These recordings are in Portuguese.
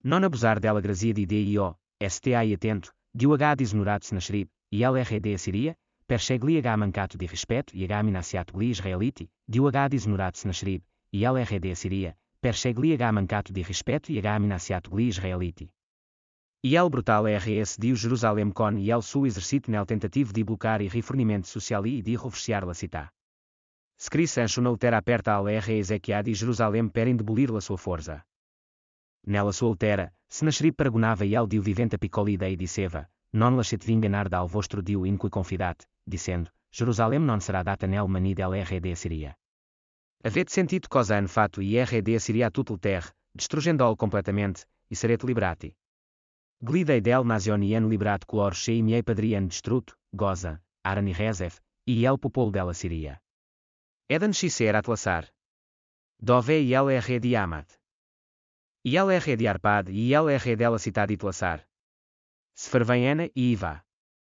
non abusar dela grazia de dio, sta e atento, de h desonorado-se nascerib, e lrd Assíria, perchegli h mancato de respeito e h minaciato gli israeliti, de h desonorado-se nascerib, e lrd Assíria, perchegli h mancato de respeito e h minaciato gli israeliti. E el brutal rs dio Jerusalém con e el su exercito nel tentativo de blocar e refornimento social e de refugiar la città. Scri Sancho na altera aperta al Ezequiá de Jerusalém per indebolir la sua forza. Nella sua altera, Sennacherib paragonava el dio vivente picolida e disseva, non lasciate enganar dal vostro dio in cui confidat, dizendo, Jerusalém non sarà data nel mani del rd Assíria. Avete sentito cosa han fatto e rd Assíria a tutto il terra, distruggendo-o completamente, e sarete liberati. Glidei del nazioni han liberato color e miei padri han distrutto, Goza, Aran e Rezef, e el popolo della Síria. Edan Shiser atlaçar. Dove ILR de Amat. ILR de Arpad e ILR dela cidade Itlaçar. Sfervaiana e Iva.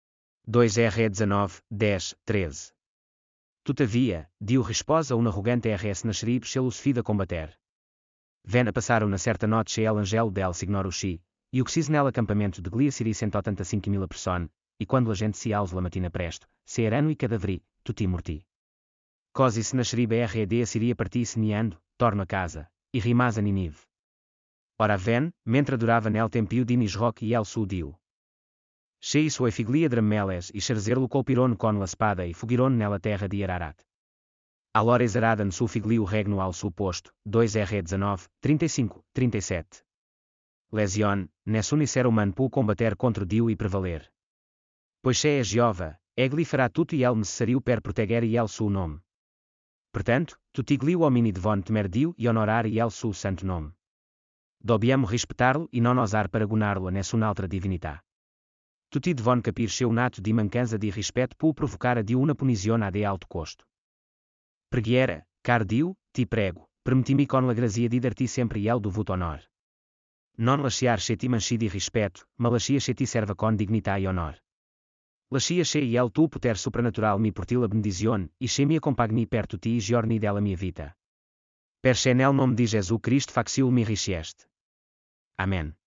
2R 19, 10, 13. Todavia, dio resposa un arrogante RS Nasherib se fida combater. Vena passaram na certa noite el angelo del Signor Ushi, e o que cis nel acampamento de Gliaciri 185.000 person, e quando a gente se alza la matina presto, se erano e cadaveri, tutti morti. Cosi Sennacherib rd Assíria partisse niando, torna a casa, e rimasa Ninive. Ora ven, mentre durava nel tempio de Nisroch e el su dio. Chei sua figlia drameles e Scherzer-lo colpiron con la espada e fugiron nella terra de Ararat. Alores aradan su figlio regno ao su posto, 2R 19, 35, 37. Lesion, nessun ser humano può combater contra dio e prevaler. Pois é Jeová, egli fará tudo e el necessário per proteger e el su nome. Portanto, tutti gli uomini devon temer Dio e honorar el su santo nome. Dobbiamo rispettarlo e non osar paragonarlo a nessun'altra divinità. Tutti devon capir se un ato di mancanza di rispetto può provocare a Dio una punizione de alto costo. Preghiera, car Dio, ti prego, permetti-mi con la grazia di darti sempre el dovuto honor. Non lasciar se ti manchi di rispetto, ma lascia se ti serva con dignità e honor. Lascia se el tu poter supranatural mi porti la bendizione, e se mi accompagni perto ti e giorni della mia vita. Per se nel nome di Gesù Cristo faxiul mi richieste. Amen.